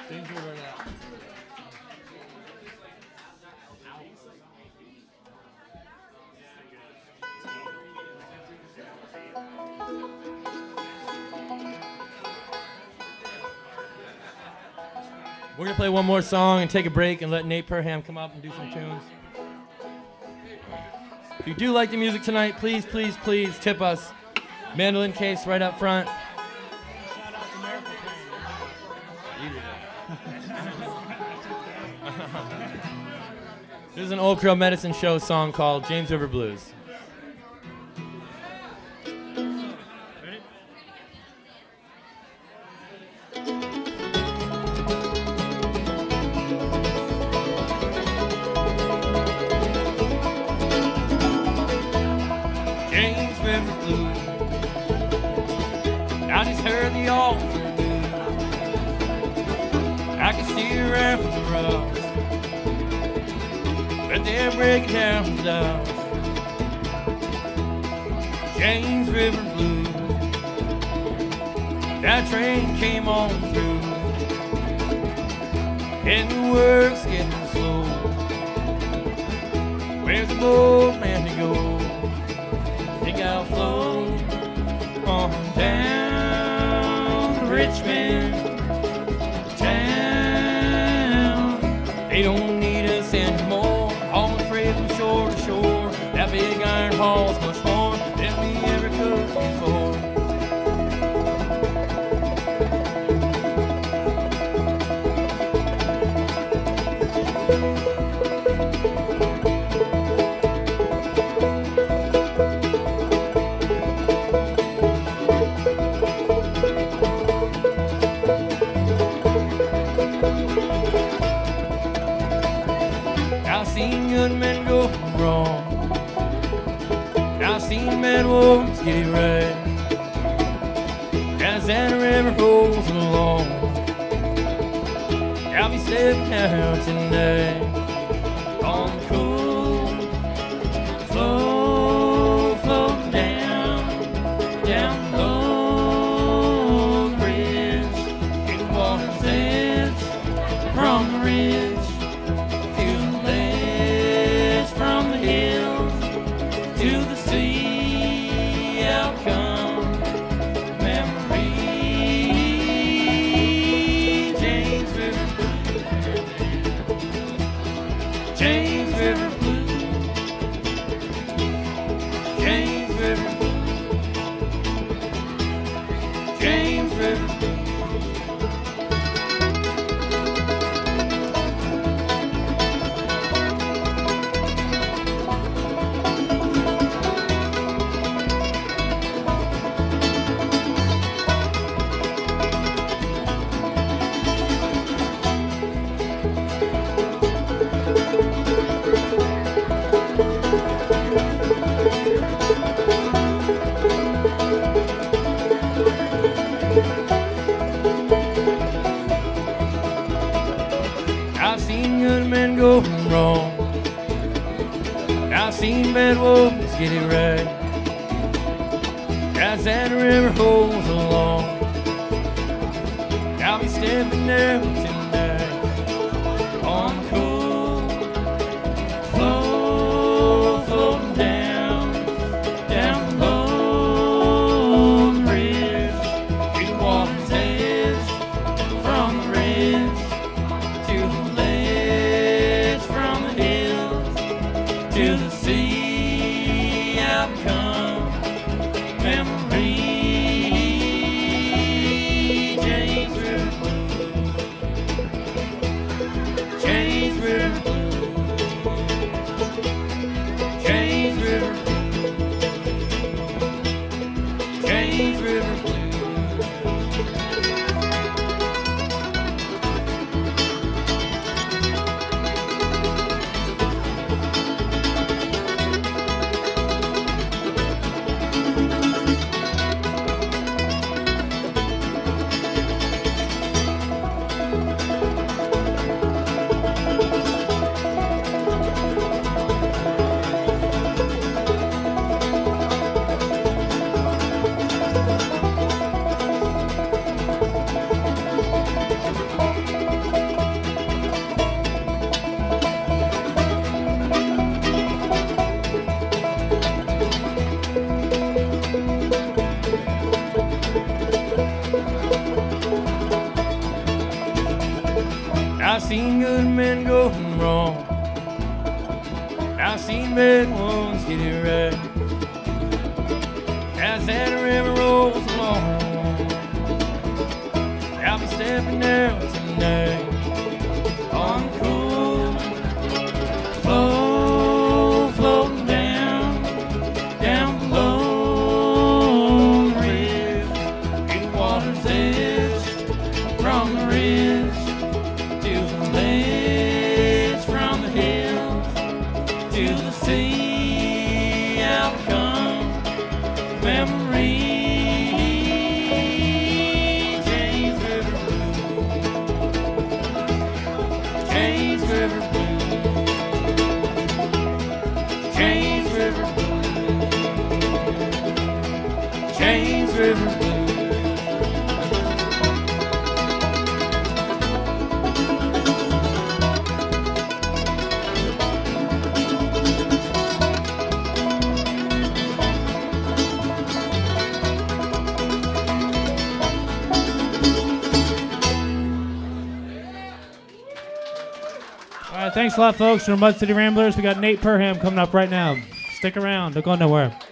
Things will work out. We're going to play one more song and take a break and let Nate Perham come up and do some tunes. If you do like the music tonight, please, please, please tip us. Mandolin case right up front. Shout out to Miracle This is an Old Crow Medicine Show song called James River Blues. Ready? James River Blues. I just heard the awful news. I can see around the rocks, but they're breaking down the docks. James River Blues. That train came on through, and the work's getting slow. Where's the boatman to go? Think I'll float on down to Richmond town. They don't need us anymore, hauling freight from shore to shore. That big iron haul's much more than we ever could before. I've seen good men go wrong. I've seen men wolves get it right. As that river rolls along, I'll be stepping out tonight on the cool flow, floating down Long Bridge to the water's edge, from the ridge to the ledge, from the hills to the sea. Out come memory. James River Blues. James River Blues. James River Blues. James River Blues. I've seen good men go wrong. I've seen bad wolves get it right. As that river rolls along, I'll be stepping out tonight on the cool flow, floating down Long Bridge to the water's edge, from the ridge to the ledge, from the hills to the sea. I've come memory. James River Blues. James River Blues. James River Blues. James River Blues. I've seen good men go wrong. I've seen bad ones get it right. As that river rolls along, I'll be stepping out tonight on the cool flow, floating down below the ridge, to the water's edge, from the ridge to the ledge, from the hills to the sea. I'll come memory. James River Blues, James River Blues, James River Blues, James River Blues. All right, thanks a lot, folks. From Mud City Ramblers, we got Nate Perham coming up right now. Stick around. Don't go nowhere.